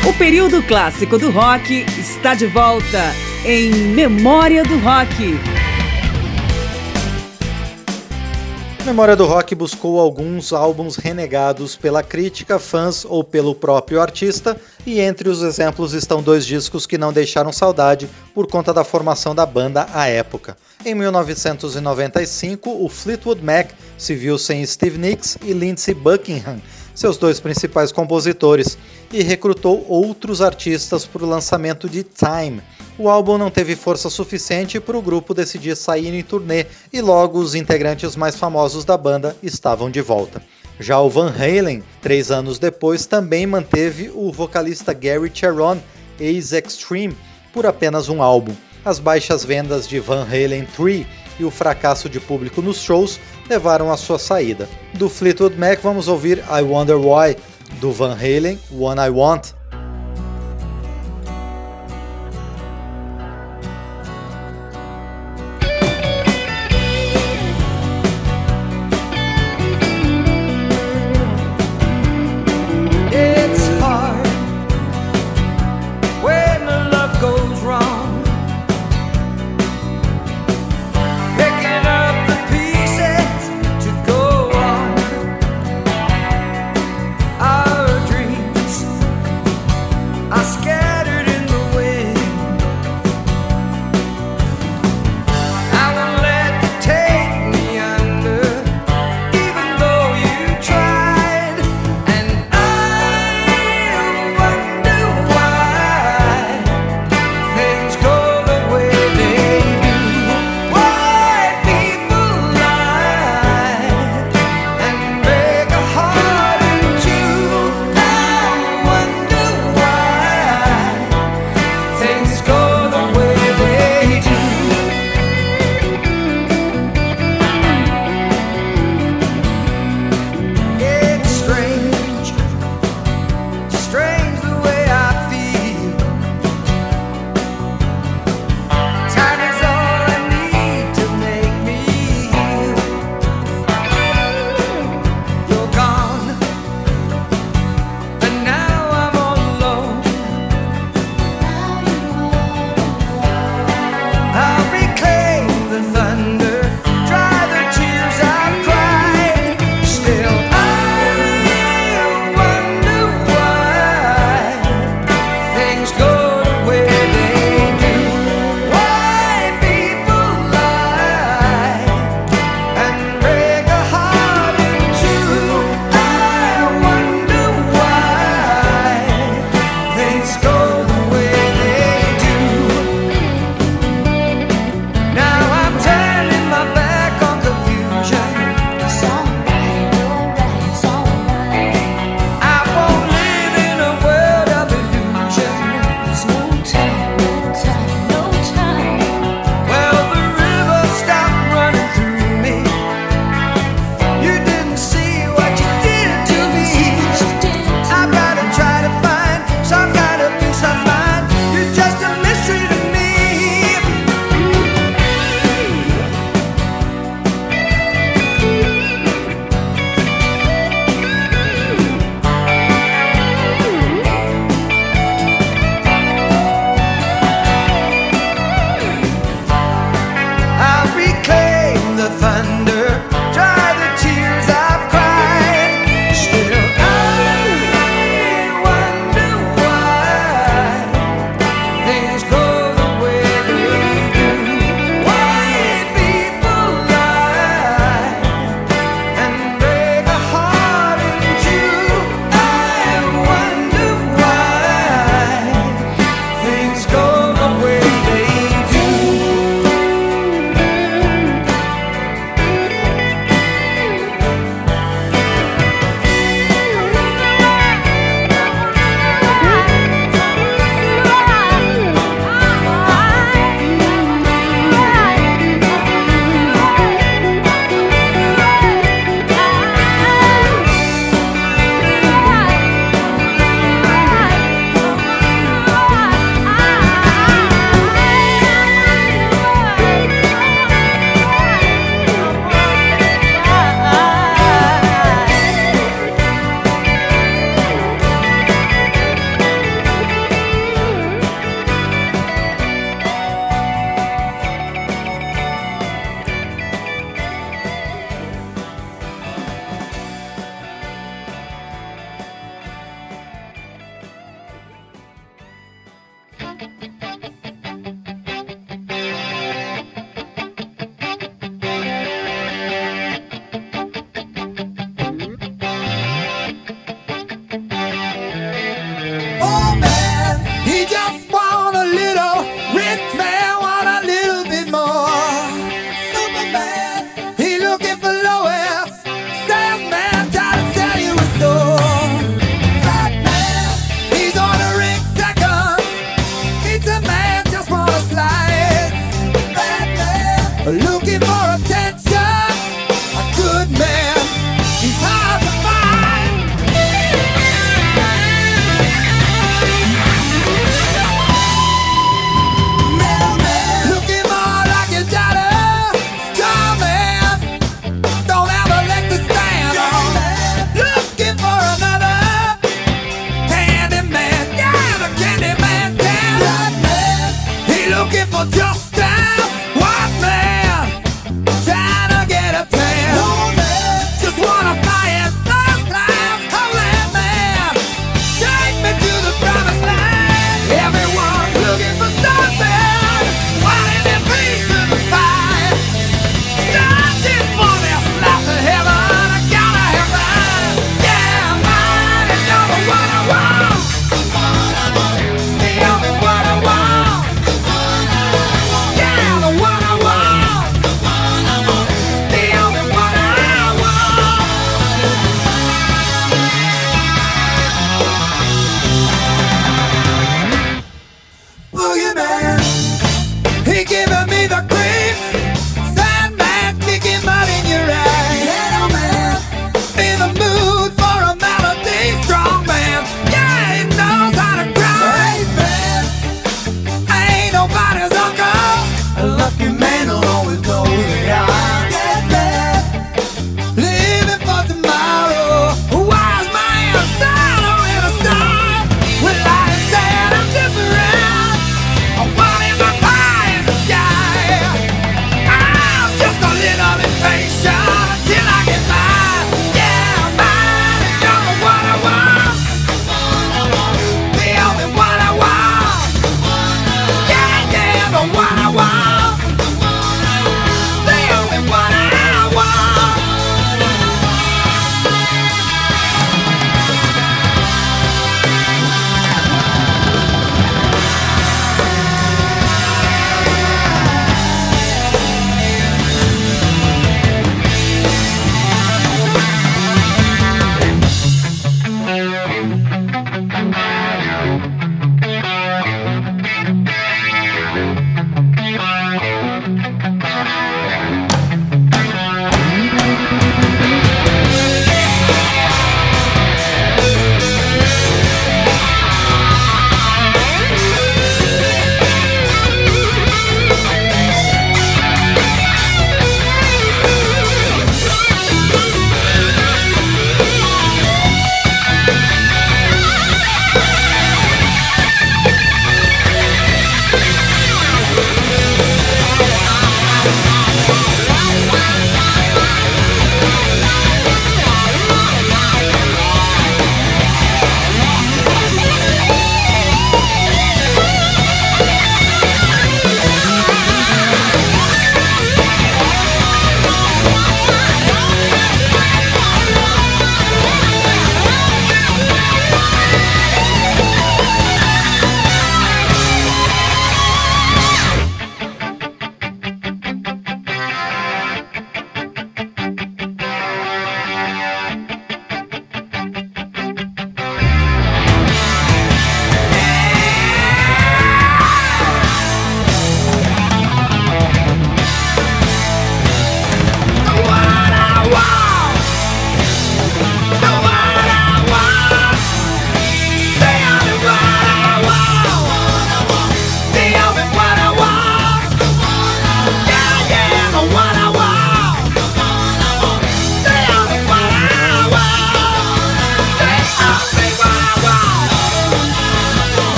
O período clássico do rock está de volta em Memória do Rock. Memória do Rock buscou alguns álbuns renegados pela crítica, fãs ou pelo próprio artista, e entre os exemplos estão dois discos que não deixaram saudade por conta da formação da banda à época. Em 1995, o Fleetwood Mac se viu sem Steve Nicks e Lindsey Buckingham, seus dois principais compositores, e recrutou outros artistas para o lançamento de Time. O álbum não teve força suficiente para o grupo decidir sair em turnê e logo os integrantes mais famosos da banda estavam de volta. Já o Van Halen, 3 anos depois, também manteve o vocalista Gary Cherone, ex-Extreme, por apenas um álbum. As baixas vendas de Van Halen 3 e o fracasso de público nos shows levaram à sua saída. Do Fleetwood Mac vamos ouvir I Wonder Why, do Van Halen, One I Want.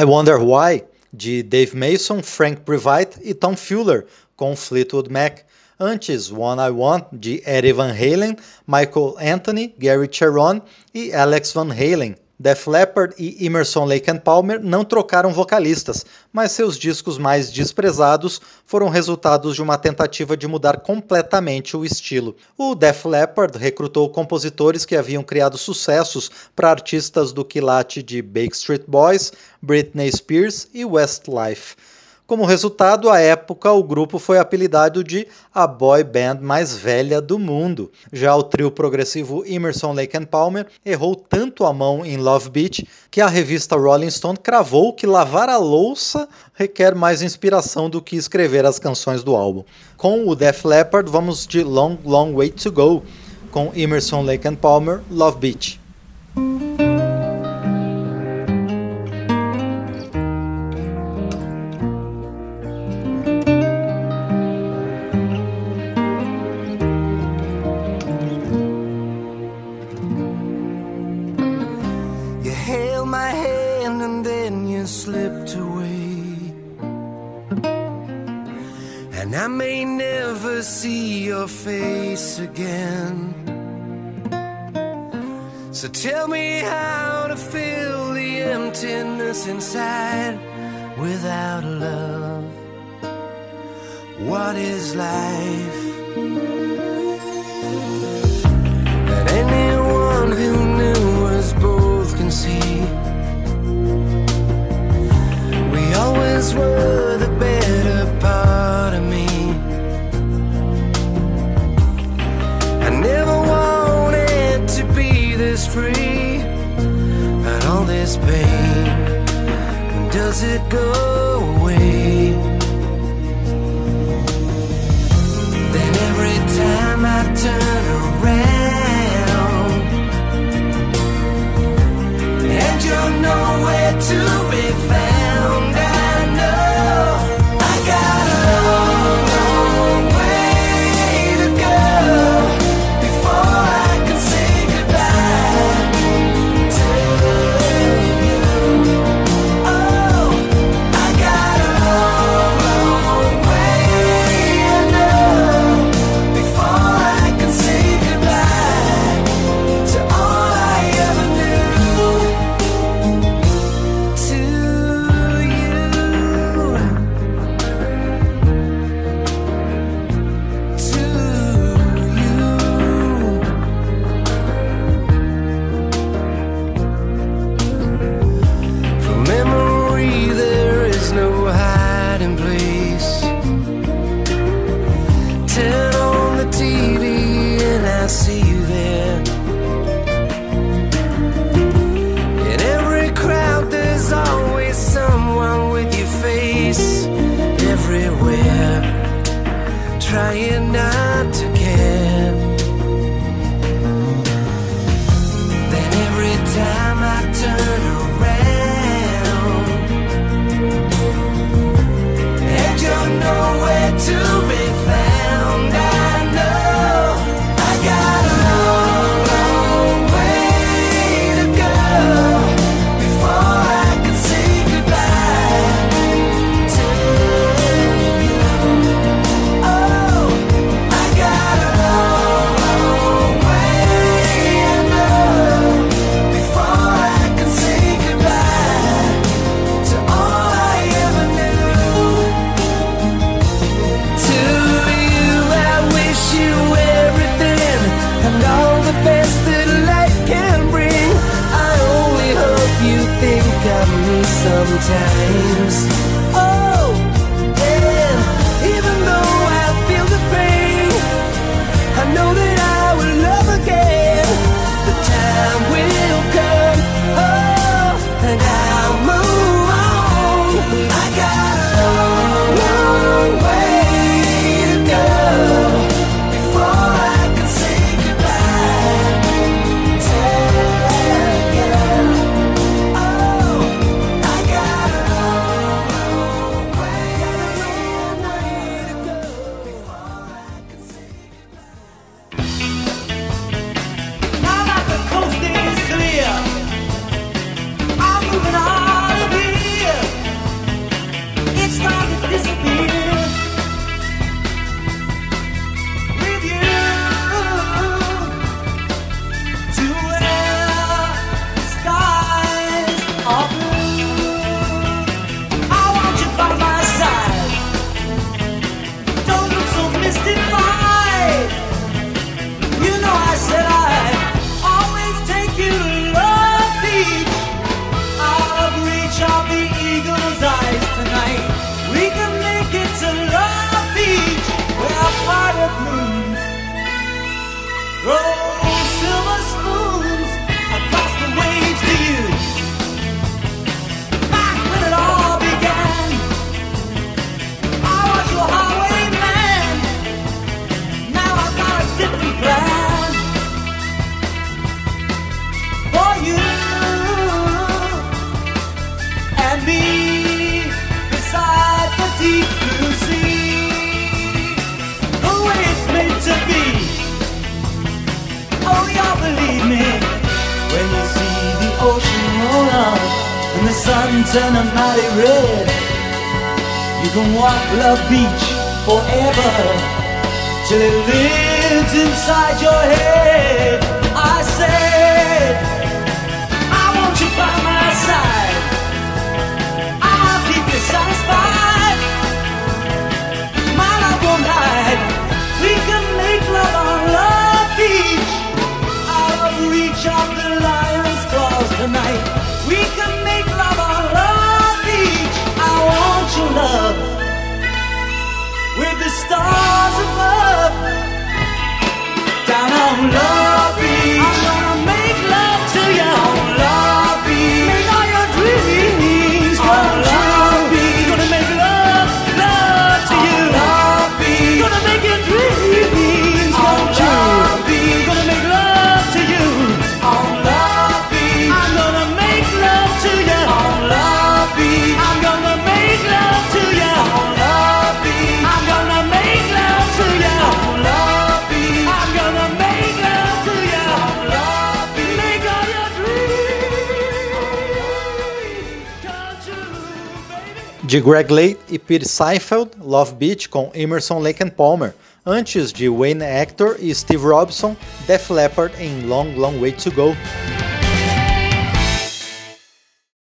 I Wonder Why, de Dave Mason, Frank Previte e Tom Fuller, com Fleetwood Mac. Antes, One I Want, de Eddie Van Halen, Michael Anthony, Gary Cherone e Alex Van Halen. Def Leppard e Emerson, Lake and Palmer não trocaram vocalistas, mas seus discos mais desprezados foram resultados de uma tentativa de mudar completamente o estilo. O Def Leppard recrutou compositores que haviam criado sucessos para artistas do quilate de Backstreet Boys, Britney Spears e Westlife. Como resultado, à época, o grupo foi apelidado de a boy band mais velha do mundo. Já o trio progressivo Emerson, Lake and Palmer errou tanto a mão em Love Beat que a revista Rolling Stone cravou que lavar a louça requer mais inspiração do que escrever as canções do álbum. Com o Def Leppard, vamos de Long, Long Way to Go, com Emerson, Lake and Palmer, Love Beat. Slipped away, and I may never see your face again. So tell me how to fill the emptiness inside without love. What is life? And anyone who knew us both can see we always were the better part of me. I never wanted to be this free, but all this pain, does it go away? Then every time I turn around and you're nowhere to be found, trying not to care. Then every time I turn around and you're nowhere to be found, I know I got a long, long way to go before I can say goodbye to you. Oh, I got a long, long way to go before I can say goodbye to all I ever knew. To you I wish you everything and all the best that life can bring. I only hope you think of me sometimes. Oh, and even though I feel the pain, I know that I will love again. The time will come, oh, and I'll move on. I got a long, long way to go before I can say goodbye to you. Oh, I got a long, sun turn a mighty red. You can walk Love Beach forever till it lives inside your head. I said, I want you by my side. I'll keep you satisfied. My love won't hide. We can make love on Love Beach, out of reach of the lion's claws tonight. We can make love on Love Beach. I want your love with the stars above. Down on Love Beach, I'm gonna make love to you on Love Beach. Make all your dreams come true. Gonna make love, love to you on Love Beach. Gonna make your dreams come true. Gonna make love to you on Love Beach. I'm gonna make love to you on Love Beach. I'm gonna make love to you on Love Beach. I'm gonna make love to you on Love Beach. I'm gonna make love to you on Love Beach. Make all your dreams come true, baby. De Greg Lake e Pete Seinfeld, Love Beach com Emerson, Lake and Palmer. Antes de Wayne Hector e Steve Robson, Def Leppard em Long Long Way to Go.